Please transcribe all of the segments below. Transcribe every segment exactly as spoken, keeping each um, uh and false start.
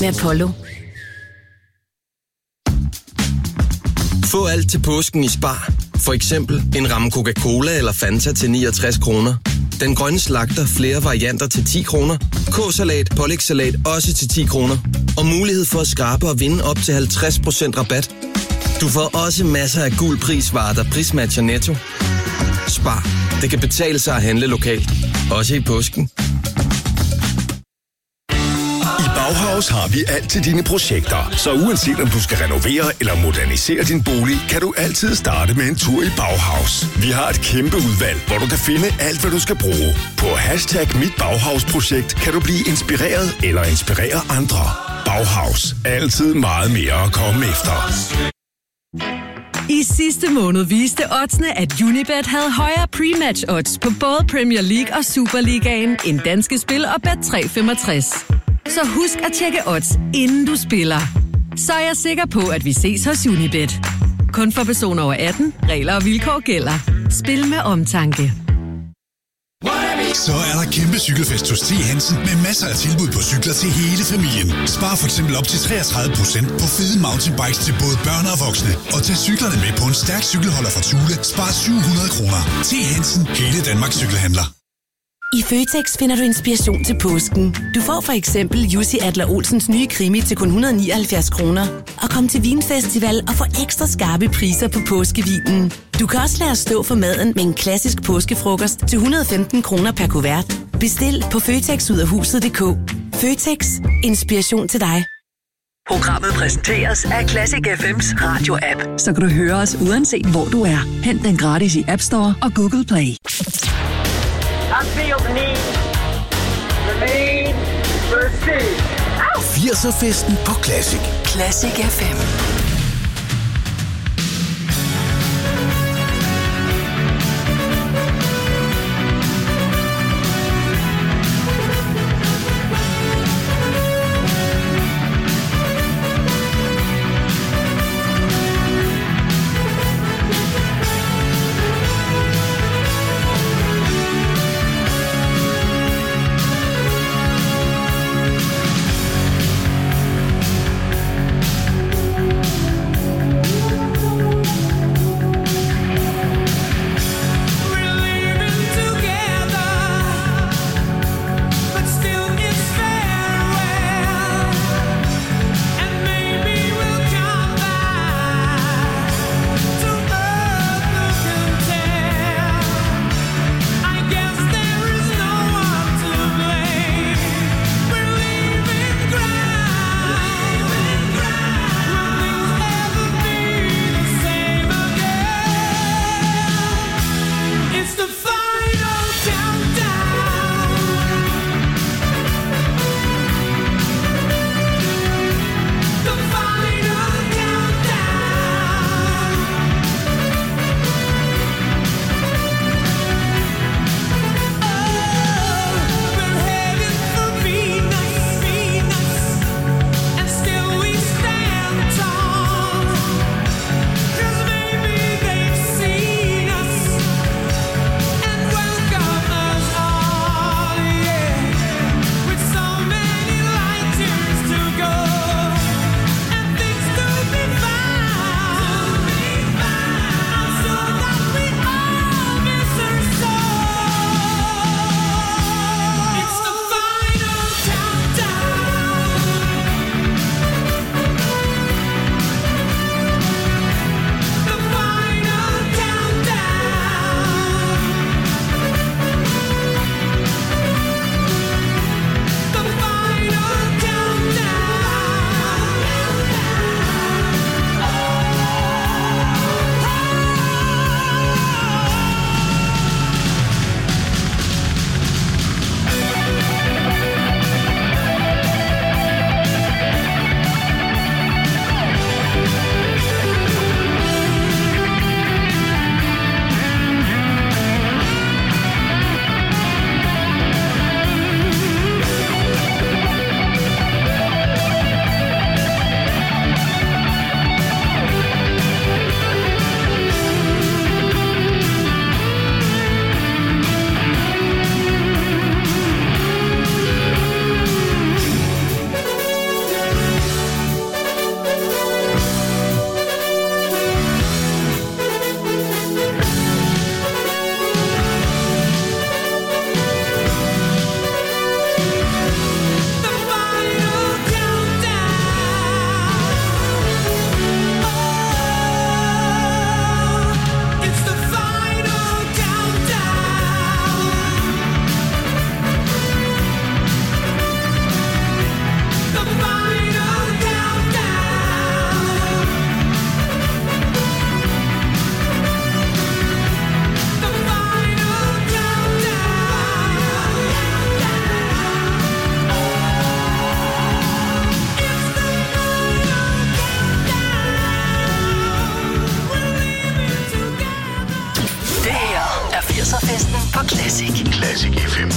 med Apollo. Få alt til påsken i Spar. For eksempel en ramme Coca-Cola eller Fanta til niogtres kroner. Den grønne slagter flere varianter til ti kroner. K-salat, pålægssalat også til ti kroner. Og mulighed for at skrabe og vinde op til halvtreds procent rabat. Du får også masser af gul prisvarer, der prismatcher Netto. Spar. Det kan betale sig at handle lokalt. Også i påsken. I Bauhaus har vi alt til dine projekter. Så uanset om du skal renovere eller modernisere din bolig, kan du altid starte med en tur i Bauhaus. Vi har et kæmpe udvalg, hvor du kan finde alt, hvad du skal bruge. På hashtag Mit Bauhaus-projekt kan du blive inspireret eller inspirere andre. Bauhaus. Altid meget mere at komme efter. I sidste måned viste oddsene, at Unibet havde højere pre-match odds på både Premier League og Superligaen end danske spil og Bet tre femogtres. Så husk at tjekke odds, inden du spiller. Så er jeg sikker på, at vi ses hos Unibet. Kun for personer over atten. Regler og vilkår gælder. Spil med omtanke. Så er der kæmpe cykelfest hos T. Hansen med masser af tilbud på cykler til hele familien. Spar for eksempel op til treogtredive procent på fede mountainbikes til både børn og voksne. Og tag cyklerne med på en stærk cykelholder fra Thule. Spar syv hundrede kroner. T. Hansen, hele Danmarks cykelhandler. I Føtex finder du inspiration til påsken. Du får for eksempel Jussi Adler Olsens nye krimi til kun et hundrede og nioghalvfjerds kroner. Og kom til Vinfestival og få ekstra skarpe priser på påskevinen. Du kan også lade os stå for maden med en klassisk påskefrokost til et hundrede og femten kroner per kuvert. Bestil på føtex ud af huset punktum d k. Føtex. Inspiration til dig. Programmet præsenteres af Classic F M's radio-app. Så kan du høre os uanset hvor du er. Hent den gratis i App Store og Google Play. I feel the need. Remain pursuit. firser-festen på Classic. Classic F M. firserfesten på Classic. Classic F M.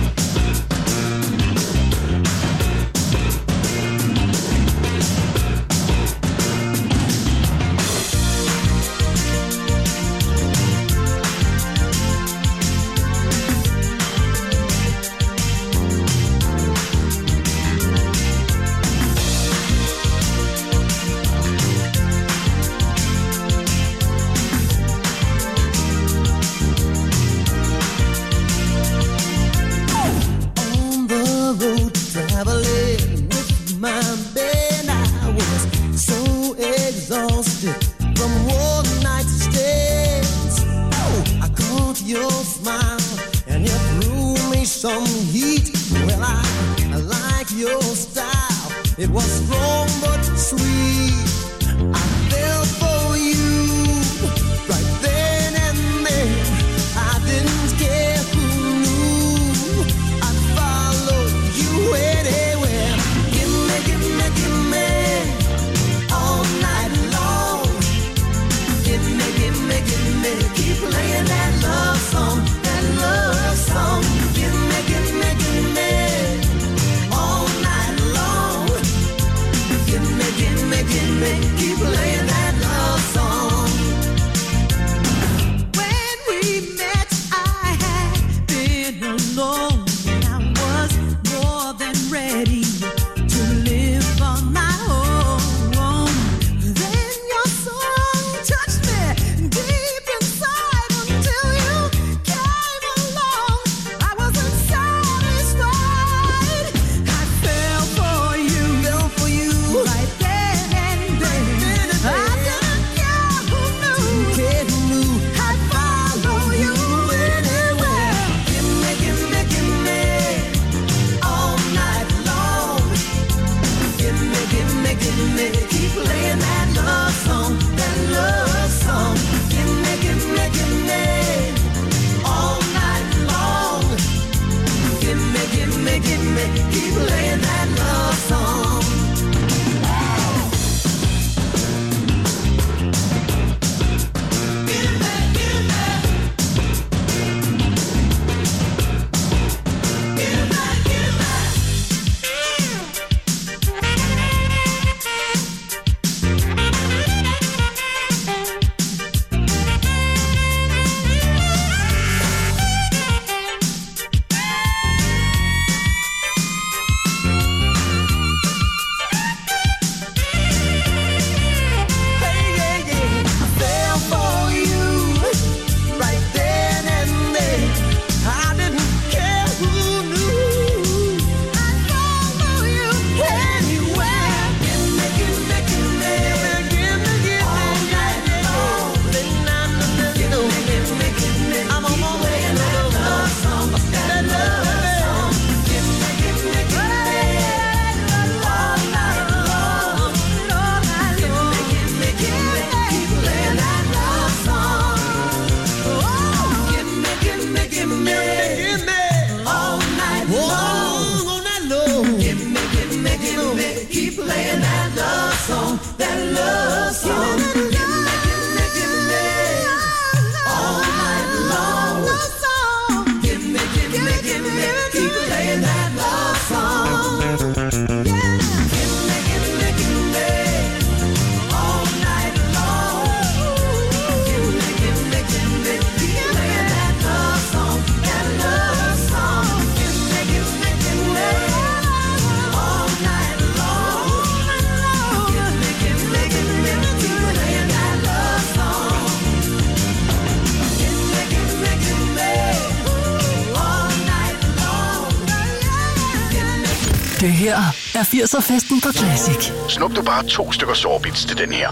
Det her er firser-festen på Classic. Snup du bare to stykker sorbits til den her.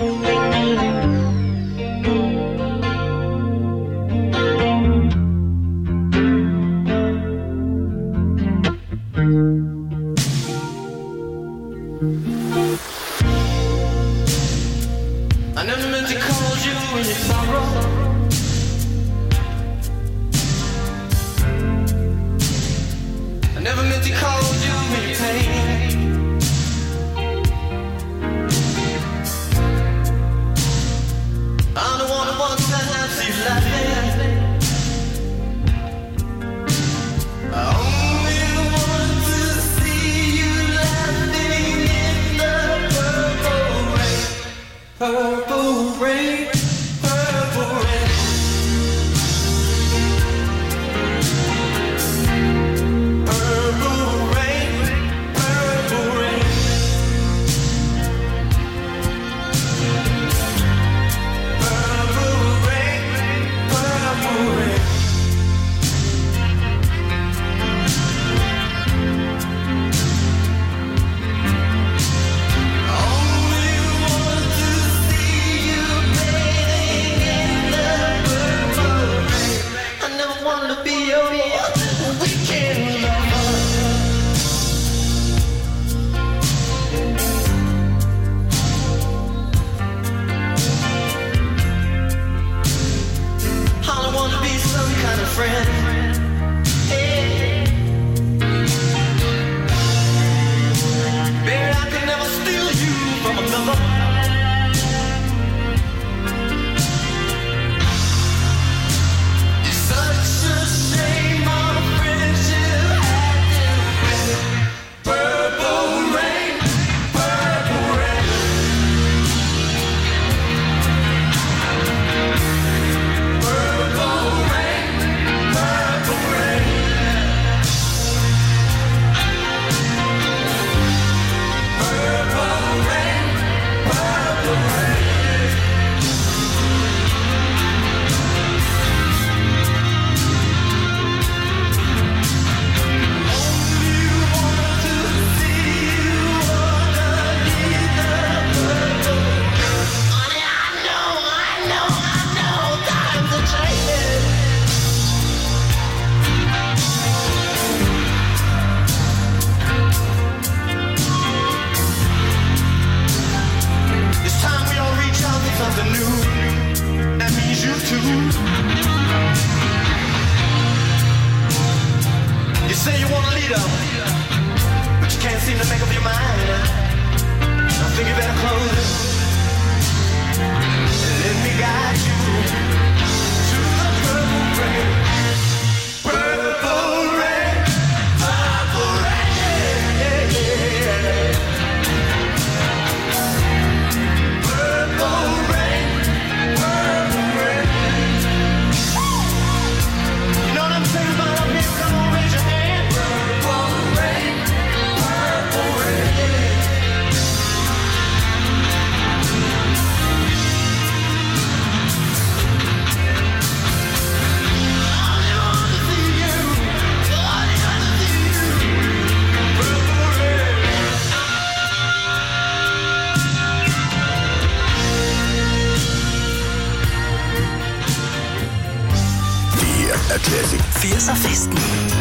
I never meant to call you in your sorrow. I never meant to call you in your pain. I'm the one who wants to have you laughing. Classic. firser-festen.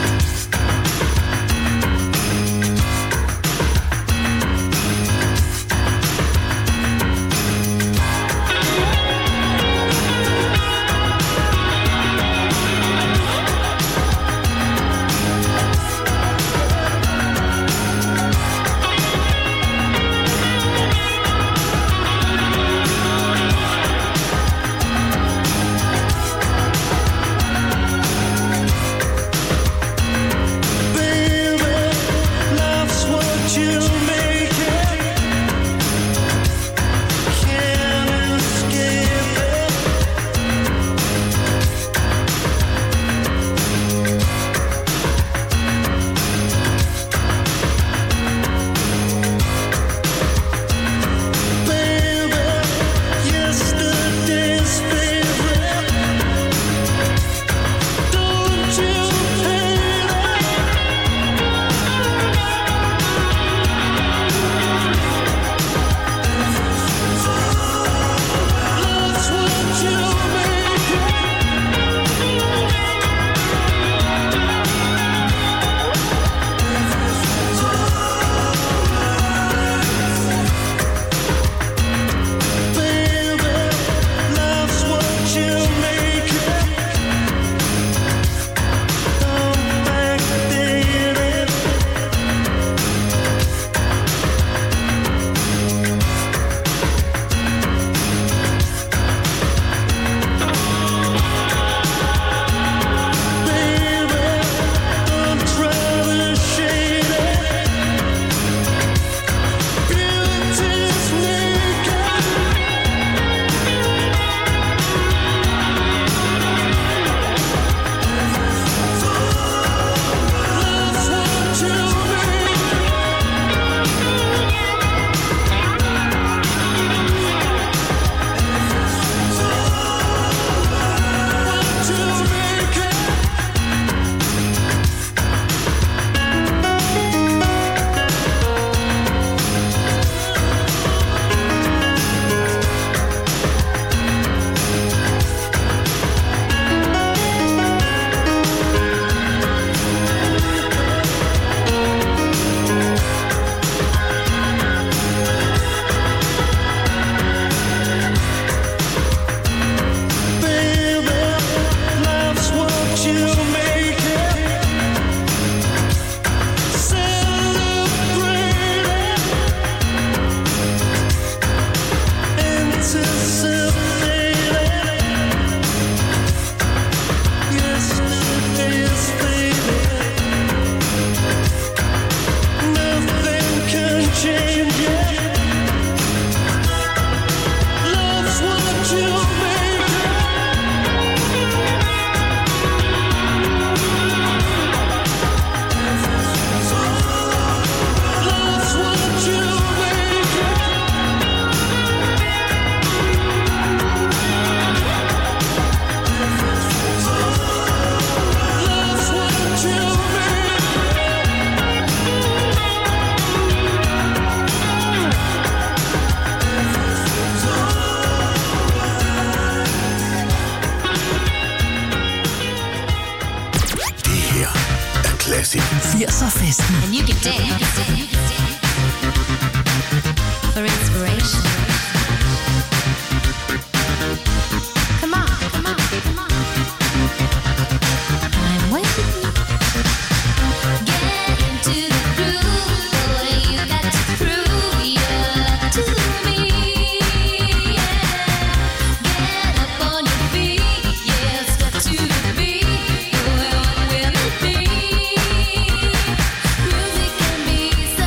firser-festen. And you can dance for inspiration. Come on, come on, come on. I'm waiting. Get into the groove, boy. You got to prove you're to me. Yeah. Get up on your feet, yeah. Step to the beat, boy. What will it be? Music can be so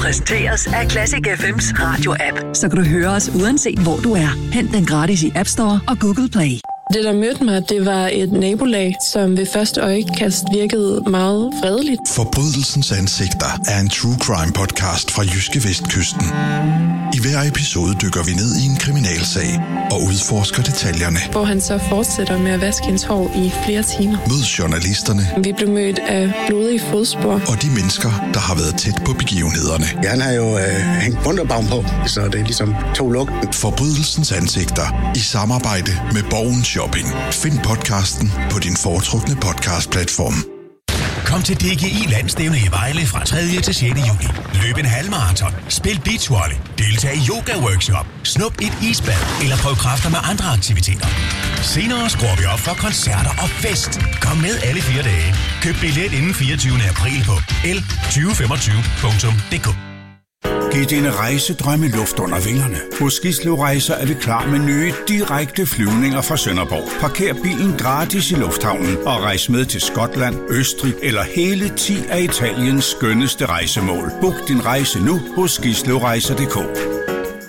præsenteres af Classic F M's radio-app. Så kan du høre os uanset hvor du er. Hent den gratis i App Store og Google Play. Det, der mødte mig, det var et nabolag, som ved første øjekast virkede meget fredeligt. Forbrydelsens ansigter er en true crime podcast fra Jyske Vestkysten. I hver episode dykker vi ned i en kriminalsag og udforsker detaljerne. Hvor han så fortsætter med at vaske hendes hår i flere timer. Mød journalisterne. Vi blev mødt af blodige fodspor. Og de mennesker, der har været tæt på begivenhederne. Ja, han har jo øh, hængt bunderbaum på, så det er ligesom to lugten. Forbrydelsens ansigter i samarbejde med Borgen Shopping. Find podcasten på din foretrukne podcastplatform. Kom til D G I Landstævne i Vejle fra tredje til sjette juli. Løb en halvmarathon, spil beachvolley, deltag i yoga-workshop, snup et isbad eller prøv kræfter med andre aktiviteter. Senere skruer vi op for koncerter og fest. Kom med alle fire dage. Køb billet inden fireogtyvende april på l tyve femogtyve punktum d k. Giv dine rejsedrømme luft under vingerne. Hos Gislev Rejser er vi klar med nye, direkte flyvninger fra Sønderborg. Parker bilen gratis i lufthavnen og rejs med til Skotland, Østrig eller hele ti af Italiens skønneste rejsemål. Book din rejse nu hos gislevrejser punktum d k.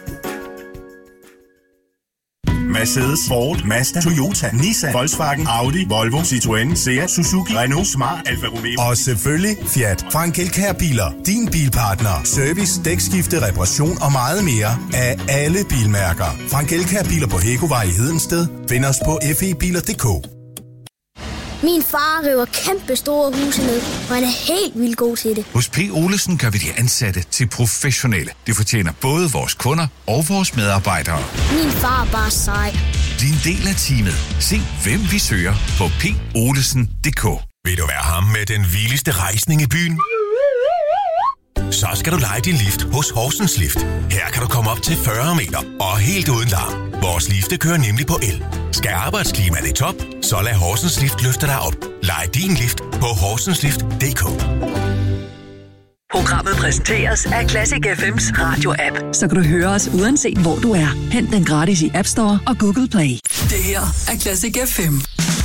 Mercedes, Ford, Mazda, Toyota, Nissan, Volkswagen, Audi, Volvo, Citroën, Seat, Suzuki, Renault, Smart, Alfa Romeo Og selvfølgelig Fiat. Frank Elkjær Biler. Din bilpartner. Service, dækskifte, reparation og meget mere af alle bilmærker. Frank Elkjær Biler på Hækkovej i Hedensted. Find os på f e biler punktum d k. Min far river kæmpe store huse ned, og han er helt vildt god til det. Hos P. Olesen gør vi de ansatte til professionelle. Det fortjener både vores kunder og vores medarbejdere. Min far er bare sej. Din del af teamet. Se, hvem vi søger på p olesen punktum d k. Vil du være ham med den vildeste rejsning i byen? Så skal du leje din lift hos Horsens Lift. Her kan du komme op til fyrre meter og helt uden larm. Vores lifte kører nemlig på el. Skal arbejdsklimaet i top, så lad Horsens Lift løfte dig op. Lej din lift på horsens lift punktum d k. Programmet præsenteres af Classic F M's radio-app. Så kan du høre os uanset hvor du er. Hent den gratis i App Store og Google Play. Det her er Classic F M.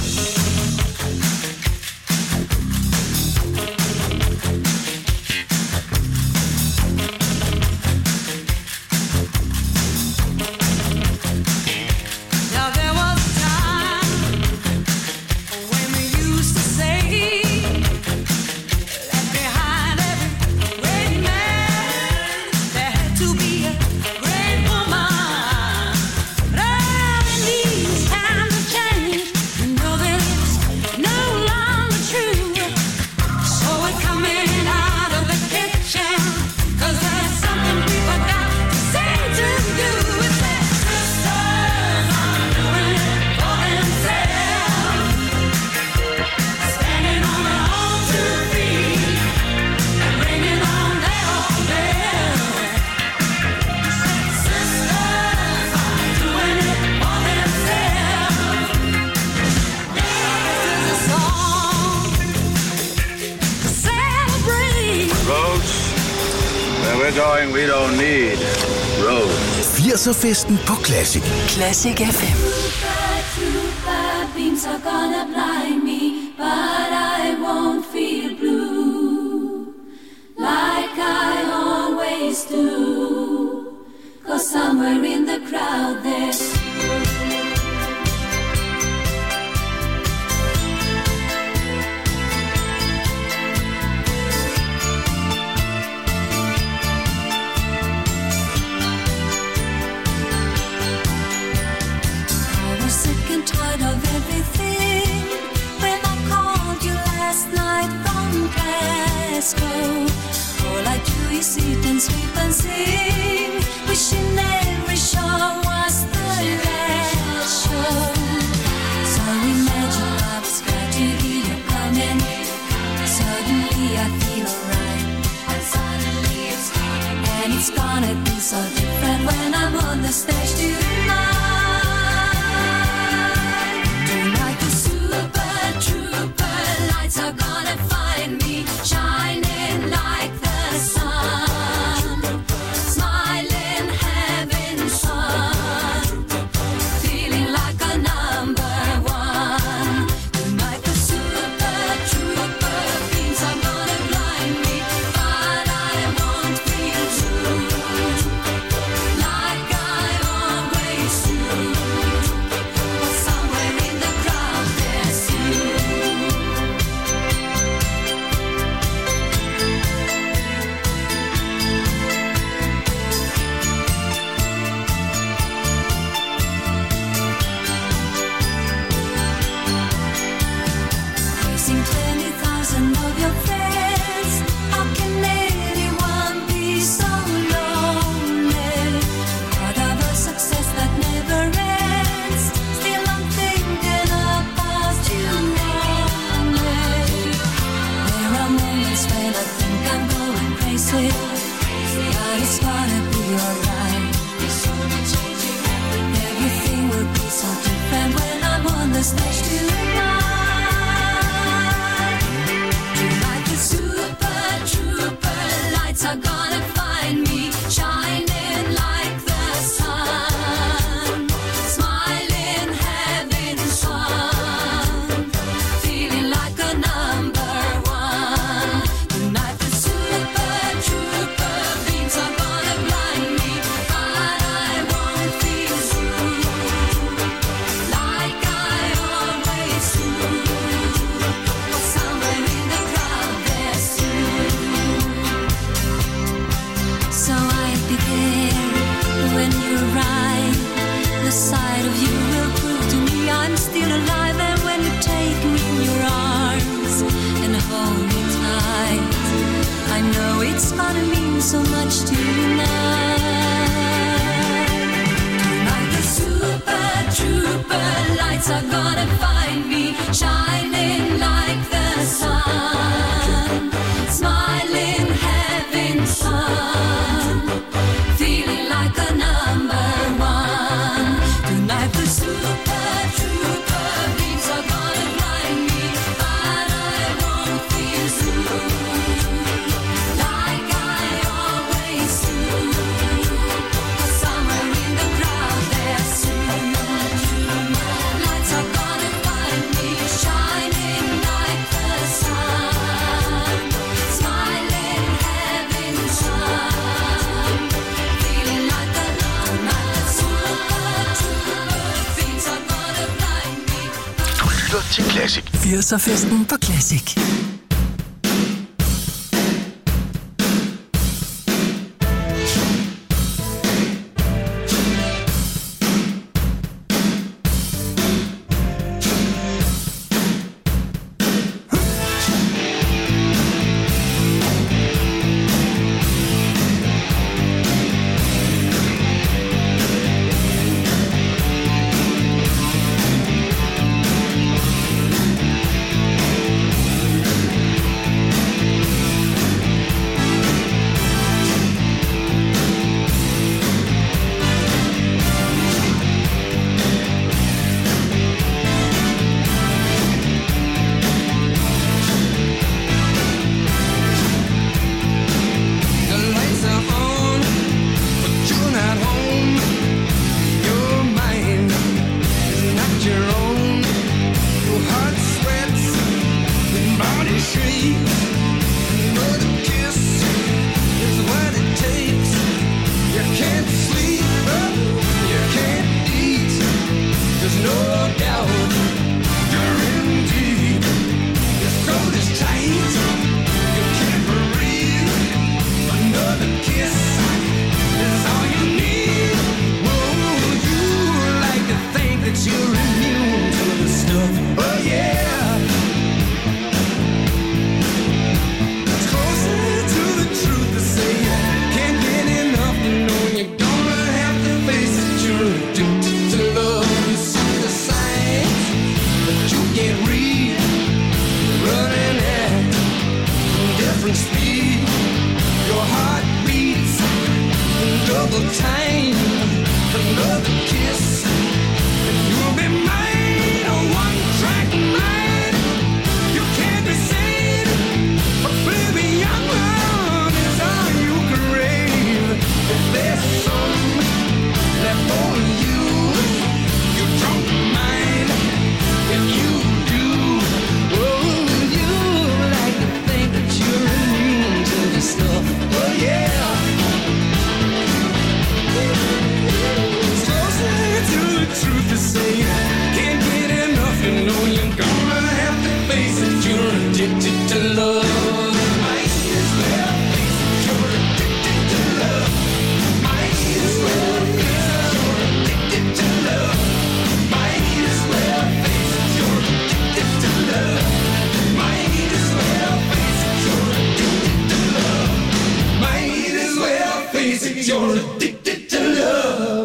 Going, we don't need road. firser-festen på Classic. Classic F M. Beams are gonna blind me, but I won't feel blue like I always do. 'Cause somewhere in the crowd there's tired of everything. When I called you last night from Glasgow, all I do is sit and sweep and sing, wishing every show was the last show. So imagine I was glad to hear you coming. Suddenly I feel alright, and suddenly it's gone, and it's gonna be so different when I'm on the stage tonight. Are gonna find me shining like the sun, smiling, having fun, feeling like a number one. Tonight the super trooper beams are gonna blind me, but I won't feel are moments when I think I'm going crazy, but it's gonna be alright. Everything will be so different when I'm on the stage tonight. Tonight the super trooper lights are gonna find me shining like the sun, smiling, having fun, feeling like a number one. Tonight the super trooper beams are gonna blind me, but I won't feel through like I always do. Somewhere in the crowd there's you. So I'd be there when you arrive. The sight of you will prove to me I'm still alive. And when you take me in your arms and hold me tight, I know it's gonna mean so much to you now. Tonight the super trooper lights are gonna find me shining like the sun, smiling, having fun, feeling like a number one. Tonight the super trooper beams are gonna blind me, but I won't feel through like I always do. Somewhere in the crowd there's you. Lights are gonna find me shining like the sun, smiling, having fun, feeling like a tonight the super trooper beams are gonna blind me. Du lytter til Classic. firserfesten på Classic. The lights are on, but you're not home. Your mind is not your own. Your heart sweats, your body shakes. Another kiss is what it takes. You can't sleep, you can't eat. There's no doubt you're in deep. Your throat is tight, you can't breathe. Another kiss is all you need. Whoa, you like to think that you're immune to the stuff. Oh yeah. It's closer to the truth to say you can't get enough. You know you're gonna have to face it. You're addicted to love. You see the signs, but you can't read. You're running at different speed. Your heart beats in double time. Another kiss, and you'll be mine. A one-track mind. You can't be sane. But baby, young love is all you crave. If there's some left for you, you don't mind. If you do, oh, you like to think that you're immune to the stuff. Oh yeah. It's closer to the truth to say you can't get enough. You know you're gonna have to face it. You're addicted to love. Might as well face it. You're addicted to love. Might as well face it. You're addicted to love. Might as well face it. You're addicted to love. Might as well face it. You're addicted to love. Might as well face it. You're addicted to love.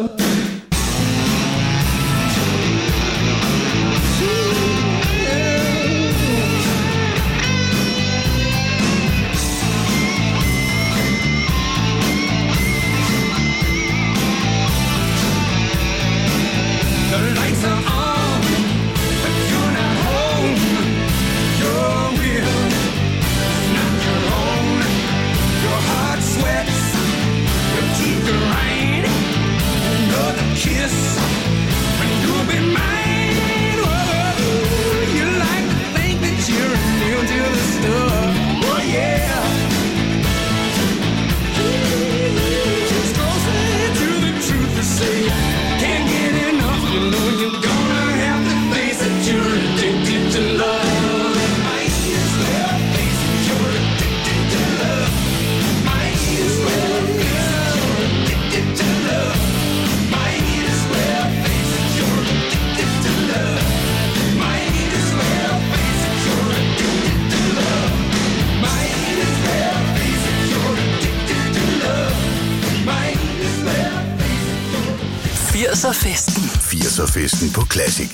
firser-festen. firser-festen på Classic.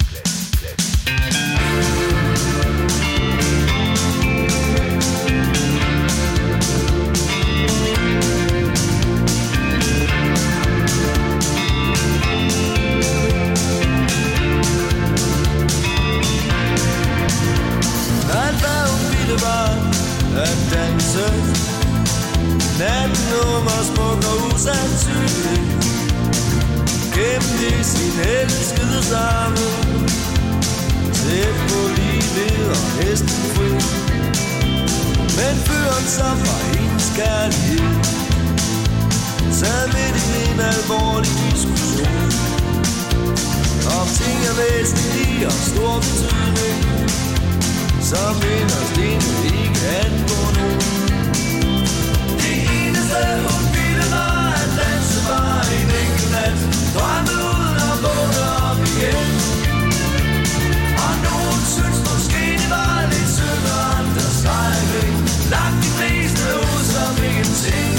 Alt hvad hun ville var at danse. Natten ung og smuk og usandsynlig. Gennem i sin elskede sange. Tæt på livet og næsten fri. Men fyren som var hendes kærlighed sad midt i en alvorlig diskussion om ting er væsentlige og stor betydning, som inderst inde ikke angår nogen. Det eneste hun ville var at danse var en enkelt nat, drømme uden at vågne op igen. Og nogen synes måske det var lidt synd, og andre sejling langt de fleste ud som ingenting.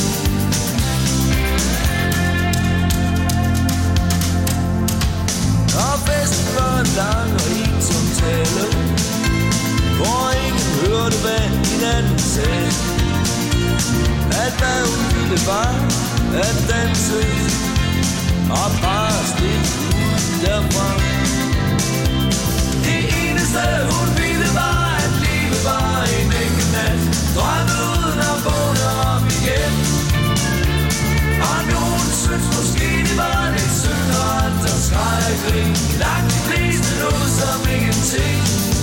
Og festen var lang og ensom tale, hvor ingen hørte hvad hinanden sagde. Alt hvad hun ville var at danse og bare slippe ud derfra. Det eneste hun ville var at livet var en enkelt nat, drømme uden at vågne op igen. Og nogen synes måske det var lidt synd, og andre skreg og grin. Langt de fleste noget som ingenting.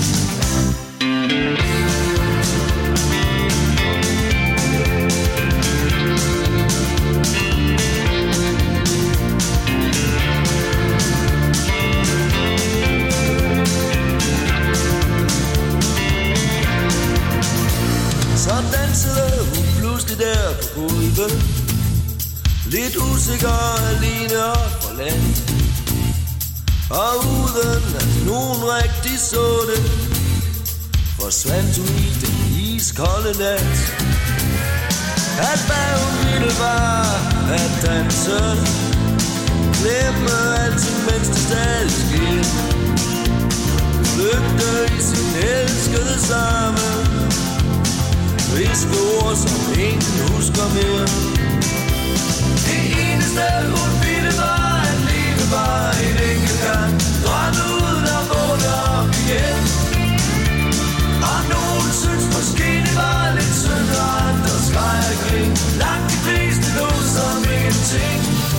Så dansede hun pludselig der på gulvet, lidt usikker og alene og forladt. Og uden at nogen rigtig så det, forsvandt hun i den iskolde nat. Alt hvad hun ville var at danse, glemme altid mens det stadig sker. Flygte i sin elskede samme, viske ord som ingen husker mere. Det eneste hun ville var at livet var en enkelt gang, drømme uden at vågne op igen. Og nogen synes måske det var lidt synd, og andre skreg og grin. Langt de fleste lå som ingenting.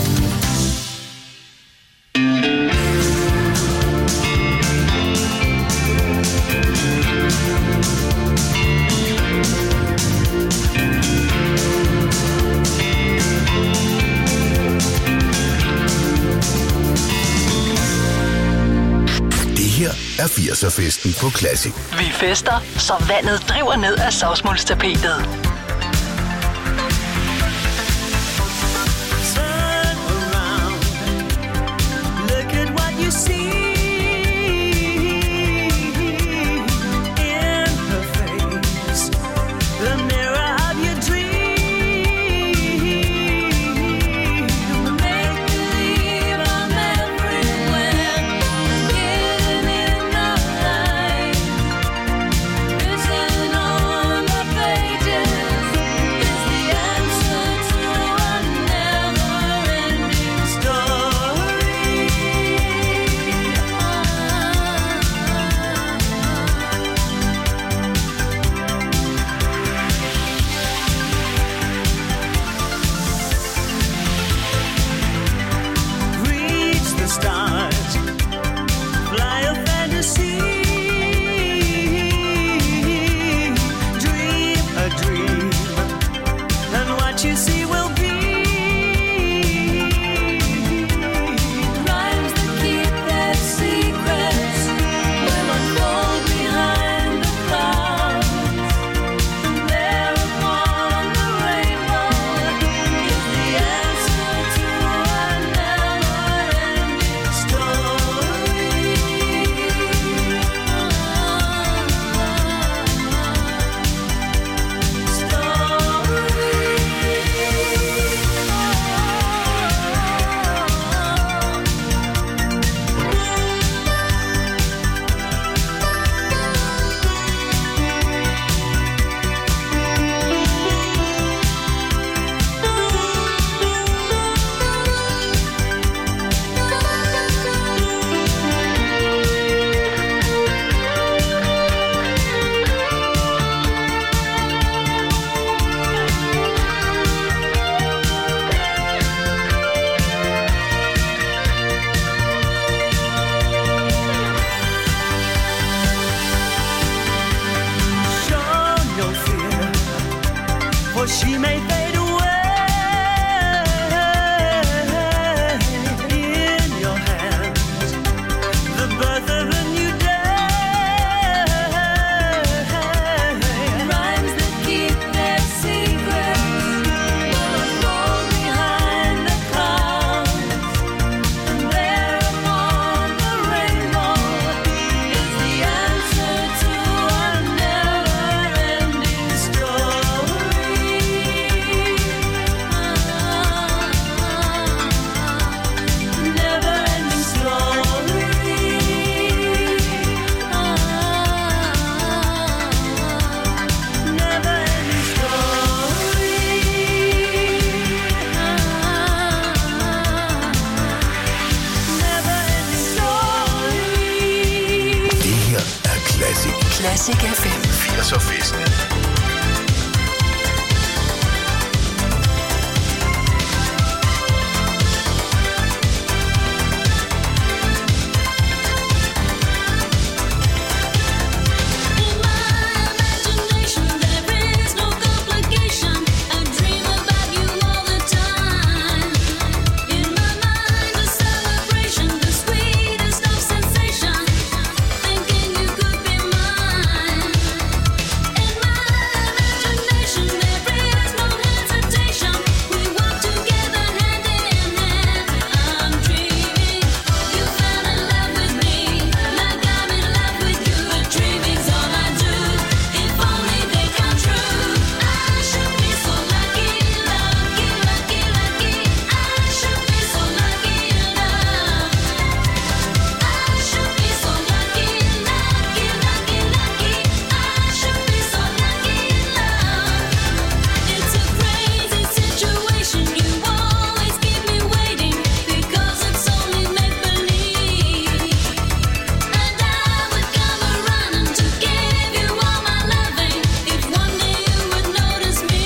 Er firser-festen på Classic. Vi fester, så vandet driver ned af savsmulstapetet. for she may fade away. In your hands, the birth of a new day. Rhymes that keep their secrets will fall behind the clouds, and there upon the rainbow is the answer to a never-ending story. Never-ending story. Never-ending story. Never-ending story. Det her er Classic. Classic F M. firserne-festen. Imagination, there is no complication. I dream about you all the time. In my mind, a celebration, the sweetest of sensation. Thinking you could be mine. In my imagination, there is no hesitation. We walk together hand in hand. I'm dreaming you fell in love with me, like I'm in love with you. Dreaming's all I do. If only they come true. I should be so lucky, lucky, lucky, lucky. I should be so lucky in love. I should be so lucky, lucky, lucky, lucky. I should be so lucky in love. It's a crazy situation. You always keep me waiting because it's only make believe. And I would come around to give you all my loving if one day you would notice me.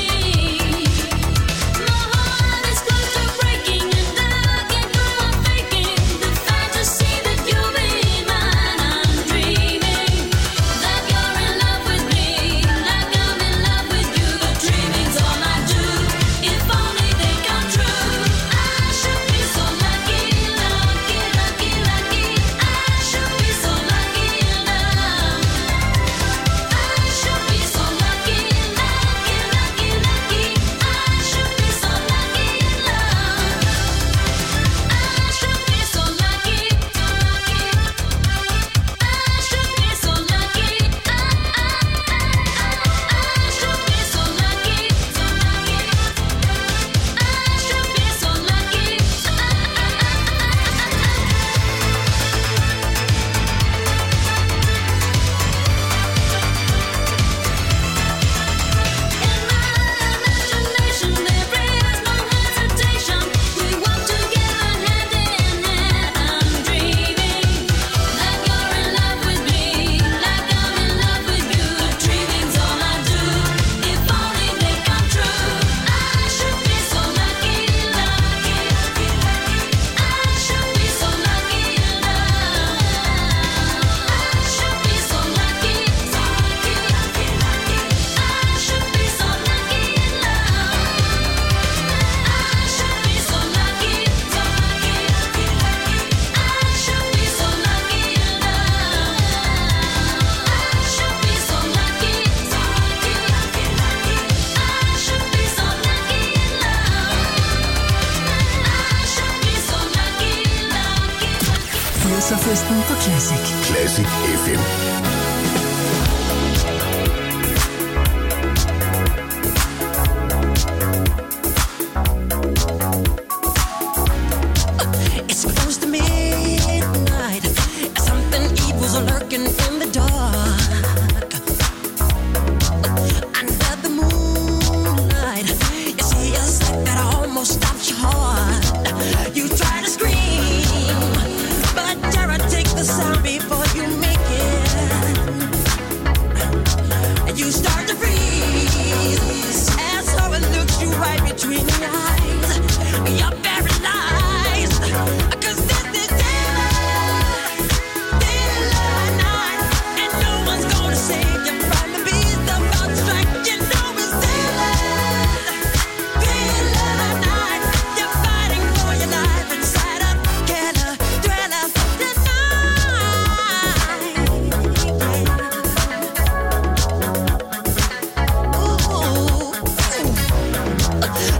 My heart is close to breaking and I can't go on faking the fantasy that you'll be mine. I'm dreaming that you're in love with me, like I'm in love with you. But dreaming's all I do. If only they come true. I should be so lucky, lucky, lucky, lucky. I should be so lucky in love. I should be so lucky, lucky, lucky, lucky. I should be so lucky in love. I should be so lucky, so lucky. I should be so lucky. I should be so lucky, so lucky. I should be so lucky. Imagination, there is no hesitation. We walk together hand in hand. I'm dreaming that you're in love with me, like I'm in love with you. Dreaming's all I do. If only they come true. I should be so lucky, lucky, lucky, lucky. I should be so lucky in love. I should be so lucky, so lucky, lucky, lucky. I should be so lucky in love. I should be so lucky, so lucky, lucky, lucky. I should be so lucky in love. I should be so lucky, so lucky, lucky, lucky. I should be so lucky in love. I should be so lucky, lucky, lucky. firserne-festen på Classic. Classic F M. It's close to midnight. Something evil's lurking in the dark. Under the moonlight, you see a sight that almost stops your heart. You try to scream, but terror takes the sound before you make it.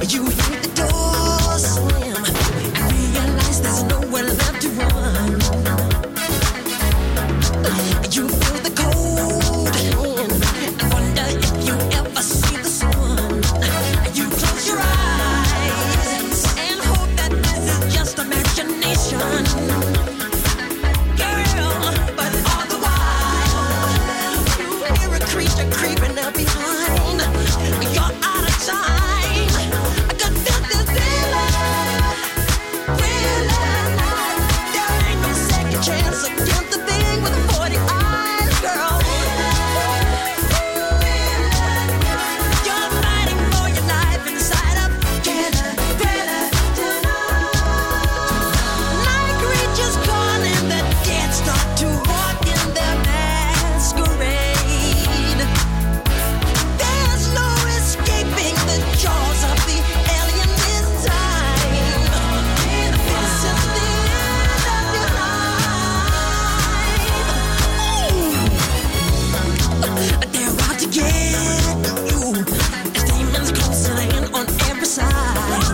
You hear the door slam, realize there's nowhere left to run. You feel the cold hand, wonder if you ever see the sun. You close your eyes and hope that this is just imagination. Girl, but all the while you hear a creature creeping up behind. You're out of time. I could feel this feeling, feeling. There ain't no second chance against the thing with the forty eyes, girl. You're fighting for your life inside of Together, together tonight. Night creatures calling, the dead start to walk in their masquerade. There's no escaping the jaws of the alien this time. This is the end of your life. They're out to get you. As demons closing in on every side.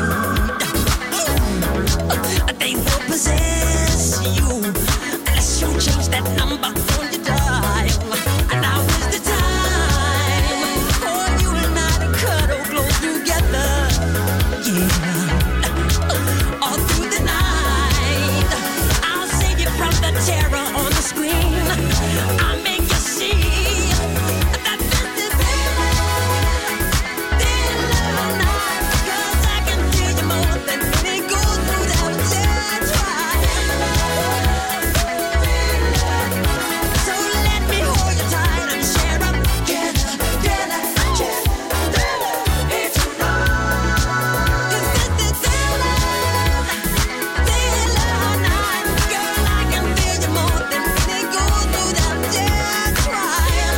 They will possess you unless you change that number on your dial. And now is the time for you and I to cuddle close together. Yeah, all through the night, I'll save you from the terror on the screen. I'll make you see that this is feeling night. 'Cause I can feel you more than any goes through that dead drive. So let me hold you tight and share up together, together, together. It's tonight. 'Cause this is feeling, feeling night. Girl, I can feel you more than any goes through that dead drive.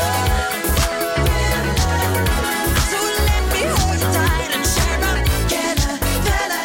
So let me hold you tight and share up together, together.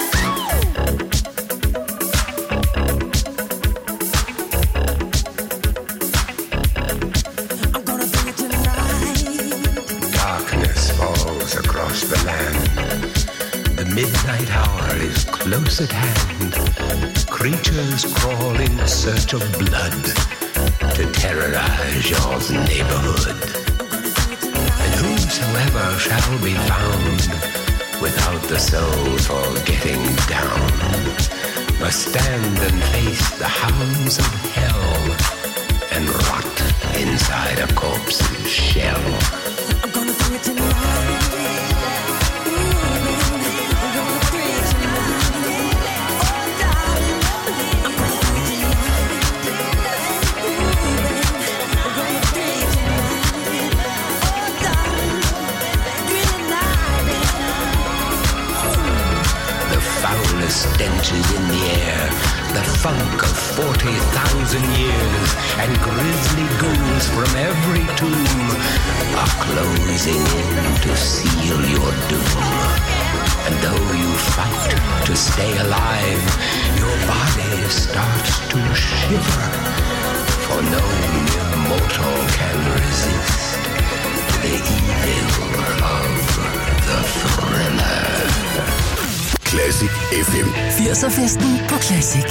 I'm gonna bring it tonight. Darkness falls across the land. The midnight hour is close at hand. Creatures crawl in search of blood to terrorize your neighborhood. And whosoever shall be found without the soul for getting down must stand and face the hounds of hell and rot inside a corpse's shell. I'm gonna bring it tonight. The foulest stench is in the air, the funk of forty thousand years, and grisly ghouls from every tomb are closing in to seal your doom. And though you fight to stay alive, your body starts to shiver, for no mere mortal can resist the evil of the thriller. Classic F M. firser-festen på Classic.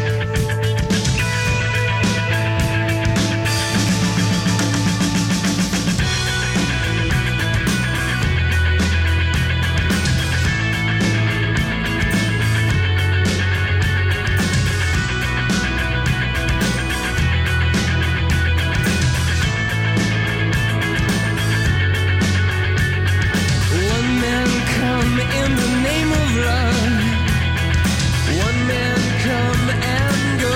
One man come in the name of love. One man come and go.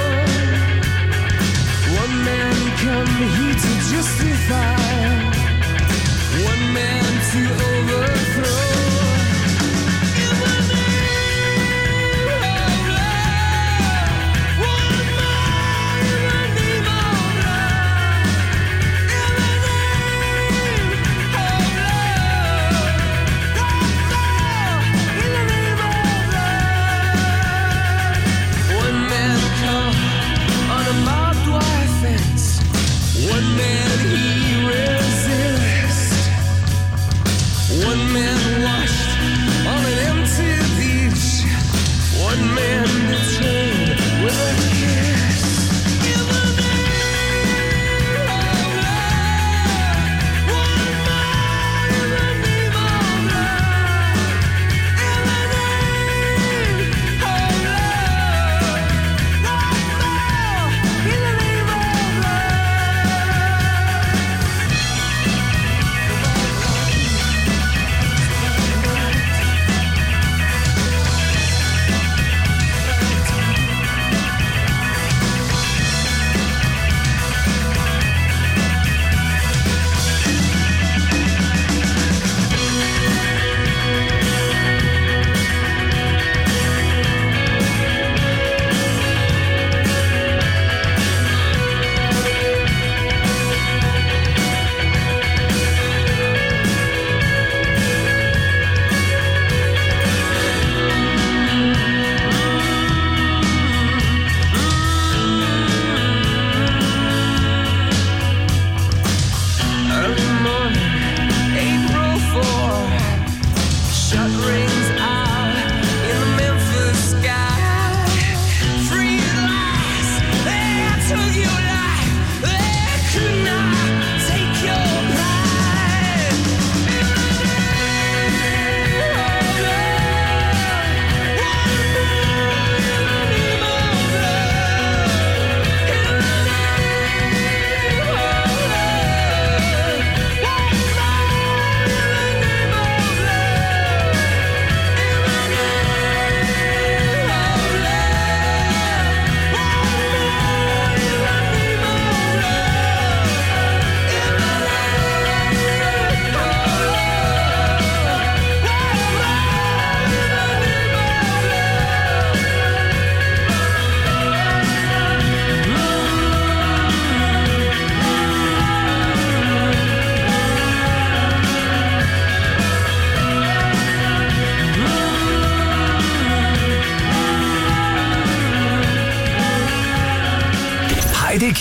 One man come here to justify. One man to overthrow. In the name of love. One man in the name of love. In the name of love. In the name of love. One man come on a barbed wire fence. One man he resists. One man washed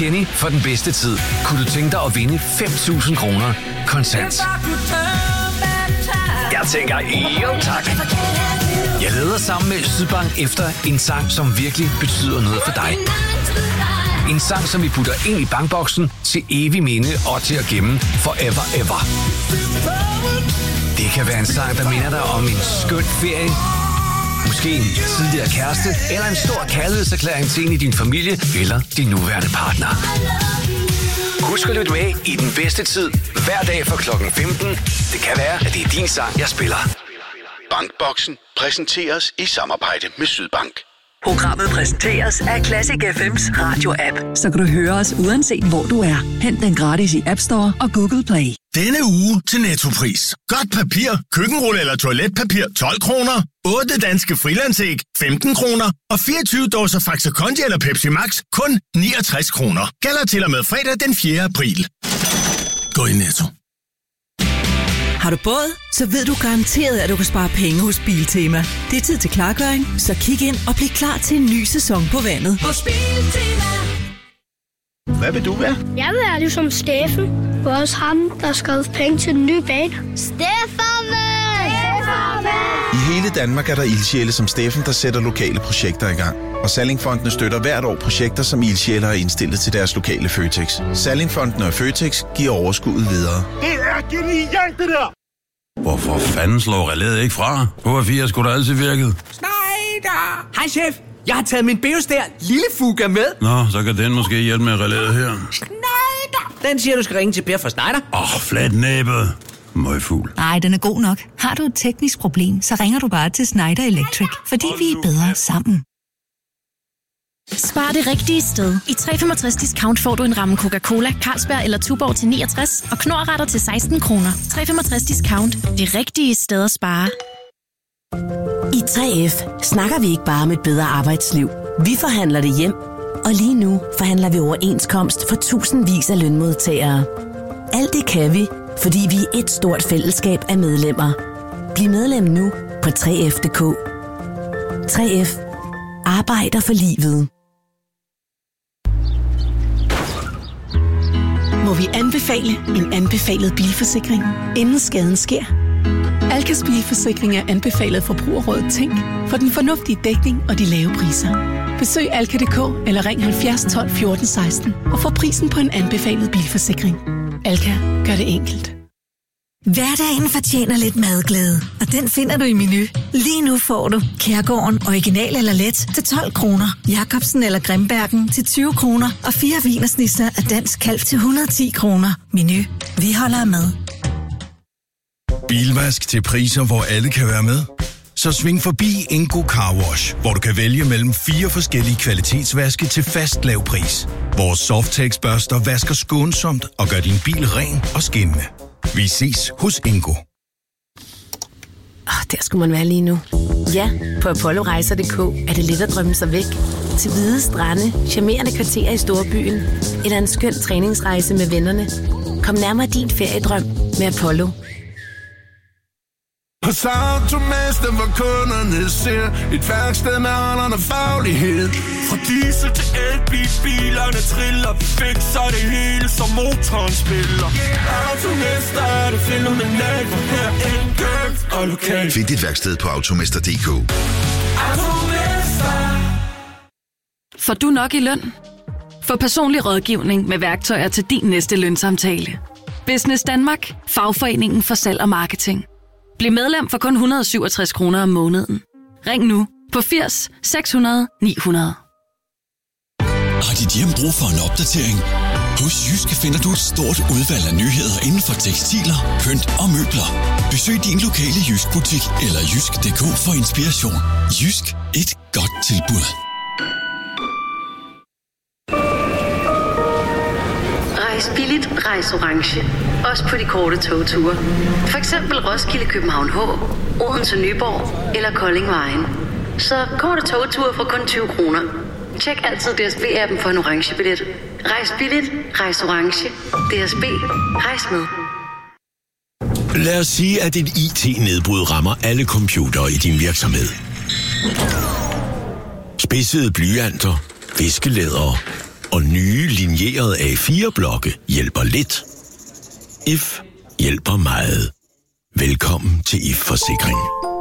Kenny for den bedste tid. Kunne du tænke dig at vinde fem tusind kroner kontant? Jeg tænker, jo tak. Jeg leder sammen med Sydbank efter en sang, som virkelig betyder noget for dig. En sang, som vi putter ind i bankboksen til evig minde og til at gemme forever ever. Det kan være en sang, der minder dig om en skøn ferie, måske en tidligere kæreste, eller en stor kærlighedserklæring til en i din familie eller din nuværende partner. Husk at lytte med i den bedste tid, hver dag fra klokken femten. Det kan være, at det er din sang, jeg spiller. Bankboksen præsenteres i samarbejde med Sydbank. Programmet præsenteres af Classic F M's radio-app, så kan du høre os uanset hvor du er. Hent den gratis i App Store og Google Play. Denne uge til Nettopris. Godt papir, køkkenrulle eller toiletpapir tolv kroner. otte danske frilandsæg femten kroner. Og fireogtyve dåser Faxe Kondi eller Pepsi Max kun niogtres kroner. Gælder til og med fredag den fjerde april. Gå i Netto. Har du båd? Så ved du garanteret, at du kan spare penge hos Biltema. Det er tid til klargøring, så kig ind og bliv klar til en ny sæson på vandet. Hos Biltema. Hvad vil du være? Jeg vil være ligesom Steffen. Det var også ham, der skrev penge til den nye bane. Steffen! I hele Danmark er der ildsjæle som Steffen, der sætter lokale projekter i gang. Og Sallingfondene støtter hvert år projekter, som ildsjæle har indstillet til deres lokale Føtex. Sallingfondene og Føtex giver overskuddet videre. Det er genialt, det der! Hvorfor fanden slår relæet ikke fra? H fire skulle da altid virket. Schneider! Hej chef, jeg har taget min Beostær lille Fuga med. Nå, så kan den måske hjælpe med relæet her. Schneider! Den siger, du skal ringe til Per fra Schneider. Åh, oh, flat næbet. Møgfugl. Nej, den er god nok. Har du et teknisk problem, så ringer du bare til Schneider Electric, fordi vi er bedre sammen. Spar det rigtige sted. I tre komma femogtres discount får du en ramme Coca-Cola, Carlsberg eller Tuborg til niogtres og Knorr-retter til seksten kroner. tre komma femogtres discount. Det rigtige sted at spare. I tre F snakker vi ikke bare om et bedre arbejdsliv. Vi forhandler det hjem. Og lige nu forhandler vi overenskomst for tusindvis af lønmodtagere. Alt det kan vi, fordi vi er et stort fællesskab af medlemmer. Bliv medlem nu på tre F punktum d k. tre F arbejder for livet. Må vi anbefale en anbefalet bilforsikring, inden skaden sker? Alkas bilforsikring er anbefalet Forbrugerrådet Tænk for den fornuftige dækning og de lave priser. Besøg alka punktum d k eller ring halvfjerds tolv fjorten seksten og få prisen på en anbefalet bilforsikring. Alka gør det enkelt. Hverdagen fortjener lidt madglæde, og den finder du i Menu. Lige nu får du Kærgården original eller let til tolv kroner, Jacobsen eller Grimbergen til tyve kroner og fire wienersnitzer af dansk kalv til et hundrede og ti kroner. Menu. Vi holder med. Bilvask til priser, hvor alle kan være med. Så sving forbi Ingo Car Wash, hvor du kan vælge mellem fire forskellige kvalitetsvaske til fast lav pris. Vores Softex-børster vasker skånsomt og gør din bil ren og skinnende. Vi ses hos Ingo. Oh, der skulle man være lige nu. Ja, på apollorejser punktum d k er det let at drømme sig væk. Til hvide strande, charmerende kvarterer i storbyen eller en skøn træningsrejse med vennerne. Kom nærmere din feriedrøm med Apollo. Hos Automester, hvor kunderne ser et værksted med aldrende faglighed. Fra diesel til elbil, bilerne triller, vi fikser det hele, som motoren spiller. Automester er det fænomenalt, for her enkelt og lokalt. Find dit værksted på automester punktum d k. Automester. Får du nok i løn? Få personlig rådgivning med værktøjer til din næste lønsamtale. Business Danmark, fagforeningen for salg og marketing. Bliv medlem for kun et hundrede og syvogtres kroner om måneden. Ring nu på firs seks hundrede ni hundrede. Har dit hjem brug for en opdatering? Hos Jyske finder du et stort udvalg af nyheder inden for tekstiler, pynt og møbler. Besøg din lokale Jysk-butik eller jysk punktum d k for inspiration. Jysk. Et godt tilbud. Rejs billigt, rejs orange. Også på de korte togture. For eksempel Roskilde, København H, Odense, Nyborg eller Kolding Vejen. Så korte togture for kun tyve kroner. Tjek altid D S B-appen for en orange billet. Rejs billigt, rejs orange. D S B. Rejs med. Lad os sige, at et I T-nedbrud rammer alle computere i din virksomhed. Spidsede blyanter, viskelædere, og nye linjerede A fire blokke hjælper lidt. If hjælper meget. Velkommen til If Forsikring.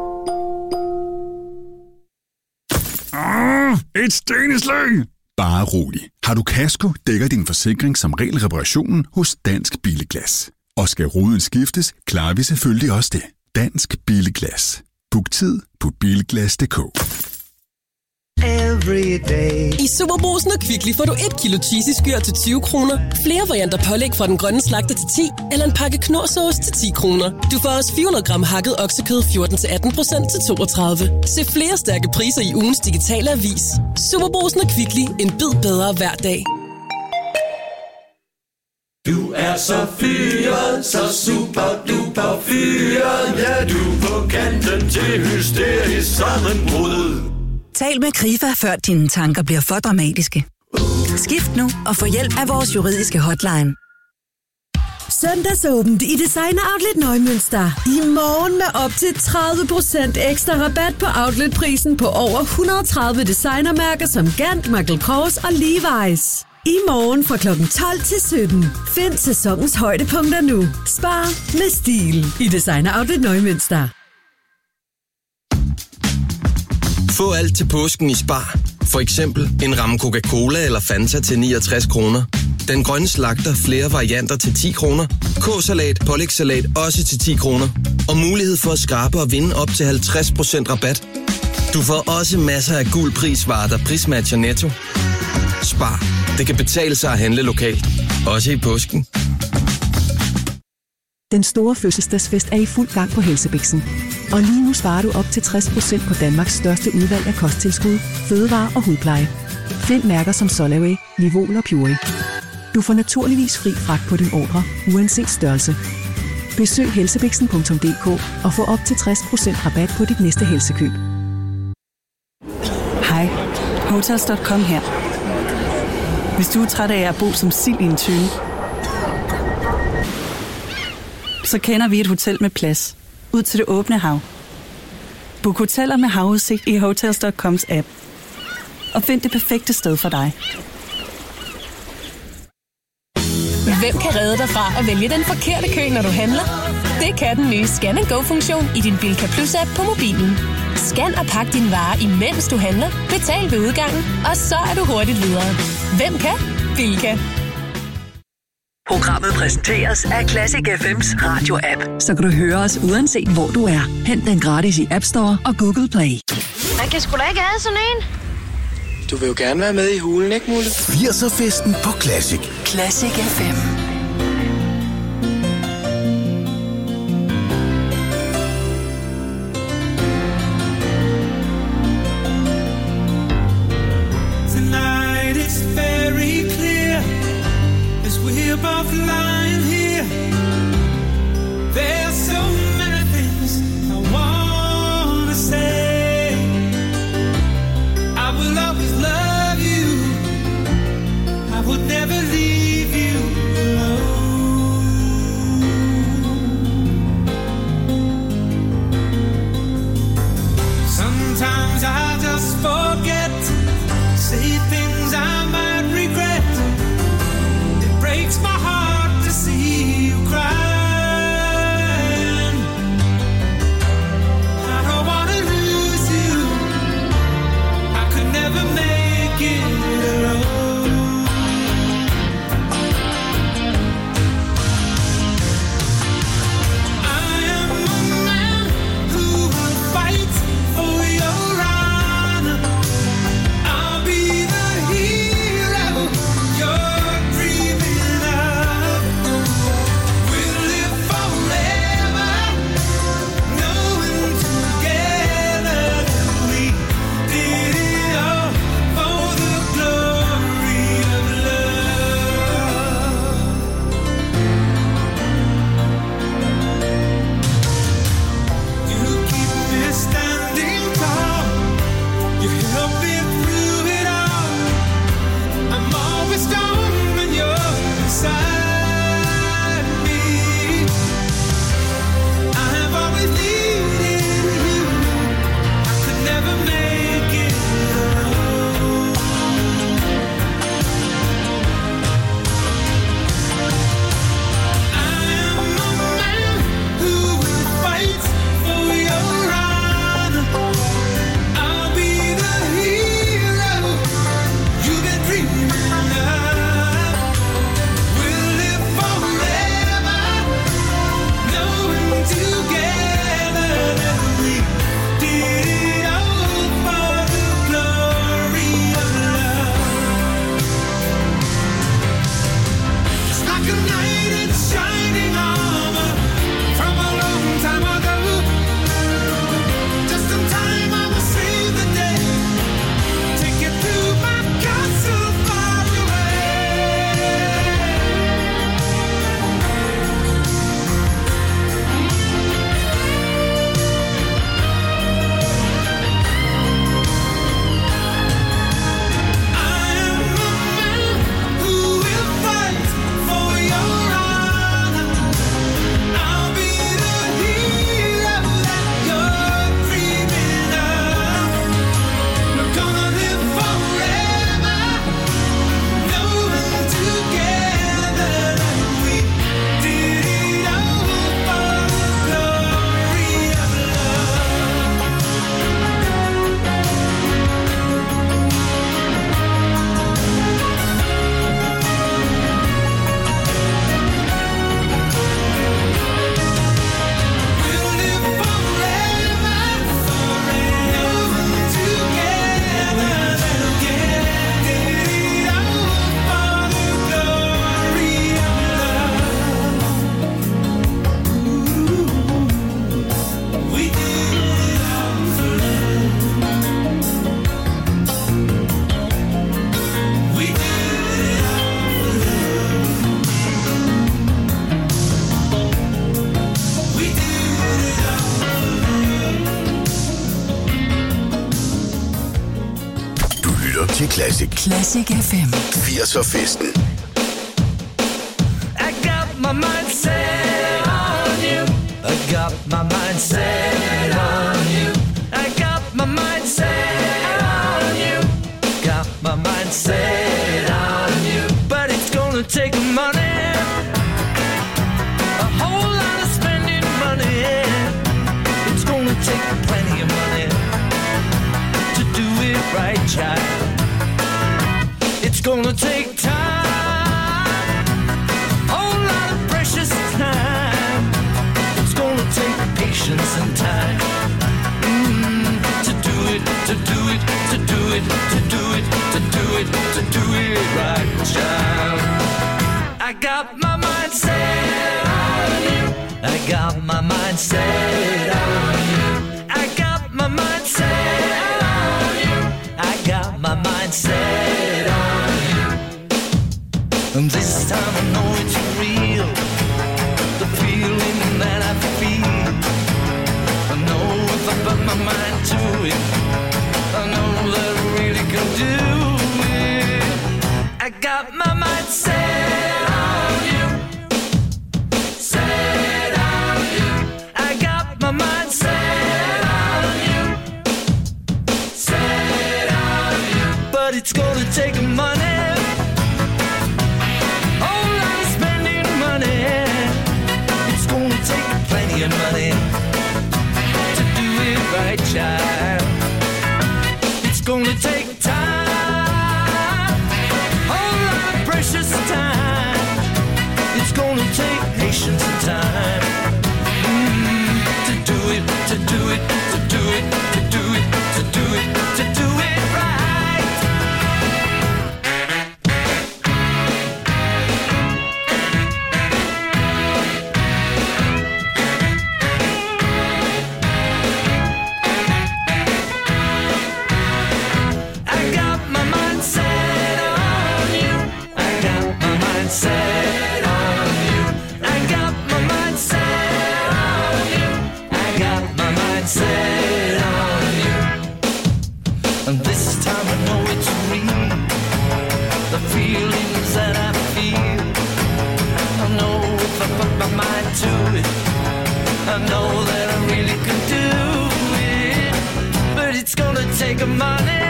Ah, et sten i slæng! Bare rolig. Har du kasko, dækker din forsikring som regel reparationen hos Dansk Bilglas. Og skal ruden skiftes, klarer vi selvfølgelig også det. Dansk Bilglas. Book tid på bilglas punktum d k. I Superbrugsen og Kvickly får du et kilo cheesy skyr til tyve kroner, flere varianter pålæg fra den grønne slagter til ti, eller en pakke knorrsauce til ti kroner. Du får også fire hundrede gram hakket oksekød fjorten til atten procent til toogtredive. Se flere stærke priser i ugens digitale avis. Superbrugsen og Kvickly. En bid bedre hver dag. Du er så fyret, så super duper fyret. Ja, du er på kanten til hysterisk sammenbrud. Tal med Krifa, før dine tanker bliver for dramatiske. Skift nu og få hjælp af vores juridiske hotline. Søndagsåbent i Designer Outlet Neumünster. I morgen med op til tredive procent ekstra rabat på outletprisen på over et hundrede og tredive designermærker som Gant, Michael Kors og Levi's. I morgen fra klokken tolv til sytten. Find sæsonens højdepunkter nu. Spar med stil i Designer Outlet Neumünster. Få alt til påsken i Spar. For eksempel en ramme Coca-Cola eller Fanta til niogtres kroner. Den grønne slagter flere varianter til ti kroner. K-salat, pålægssalat også til ti kroner. Og mulighed for at skrabe og vinde op til halvtreds procent rabat. Du får også masser af gul prisvarer, der prismatcher Netto. Spar. Det kan betale sig at handle lokalt. Også i påsken. Den store fødselsdagsfest er i fuld gang på Helsebixen. Og lige nu sparer du op til tres procent på Danmarks største udvalg af kosttilskud, fødevarer og hudpleje. Find mærker som Solaway, Livol og Purey. Du får naturligvis fri fragt på din ordre, uanset størrelse. Besøg helsebixen punktum d k og få op til tres procent rabat på dit næste helsekøb. Hej, Hotels punktum com her. Hvis du er træt af at bo som sild i en tønde, så kender vi et hotel med plads ud til det åbne hav. Book hoteller med havudsigt i Hotels punktum coms app. Og find det perfekte sted for dig. Hvem kan redde dig fra at vælge den forkerte kø, når du handler? Det kan den nye Scan and Go-funktion i din Bilka Plus-app på mobilen. Scan og pak dine varer, imens du handler. Betal ved udgangen, og så er du hurtigt videre. Hvem kan? Bilka. Programmet præsenteres af Classic F M's radio-app. Så kan du høre os uanset hvor du er. Hent den gratis i App Store og Google Play. Man kan sgu da ikke have sådan en. Du vil jo gerne være med i hulen, ikke Mulle? firser-festen på Classic. Classic F M. Tonight it's very clear as we're both lying here. There's so many things I wanna say. I will always love you. I would never leave you til Classic. Classic F M. firser-festen. I got my mind set on you. I got my mind set on you. I got my mind set on you. Got my mind set on you. But it's gonna take money. A whole lot of spending money. It's gonna take plenty of money to do it right, child. It's gonna take time. Whole lot of precious time. It's gonna take patience and time. Mm, to do it, to do it, to do it, to do it, to do it, to do it right, child. I got my mind set on you. I got my mind set on you. I got my mind set on you. I got my mind set on you. And this time I know it's real. The feeling that I feel. I know if I put my mind to it, I know that I really can do it. I got my mind set on you. Set on you. I got my mind set on you. Set on you. But it's gonna take money. Whole lot of spending money. It's gonna take plenty of money to do it right, child. It's gonna take time. Whole lot of precious time. It's gonna take patience and time. Mm, to do it, to do it, to do it, to do it, to do it, to do it right. I got my mind set on you. I got my mind set on you. I got my mind set on you. I got my mind set on you. And this time I know it's real. The feelings that I feel. I know if I put my mind to it, I know that I really can do it. But it's gonna take a money.